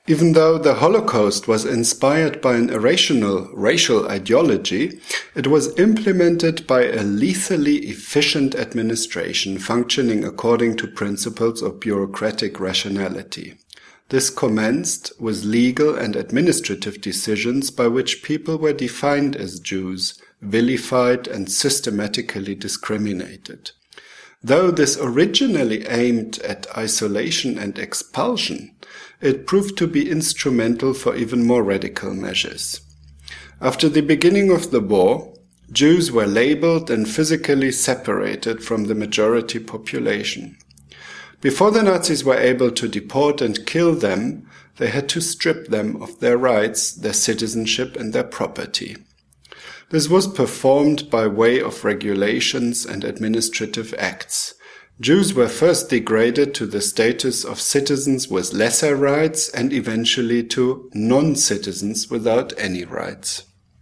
Even though the Holocaust was inspired by an irrational racial ideology, it was implemented by a lethally efficient administration functioning according to principles of bureaucratic rationality. This commenced with legal and administrative decisions by which people were defined as Jews, vilified and systematically discriminated. Though this originally aimed at isolation and expulsion, it proved to be instrumental for even more radical measures. After the beginning of the war, Jews were labeled and physically separated from the majority population. Before the Nazis were able to deport and kill them, they had to strip them of their rights, their citizenship and their property. This was performed by way of regulations and administrative acts. Jews were first degraded to the status of citizens with lesser rights and eventually to non-citizens without any rights.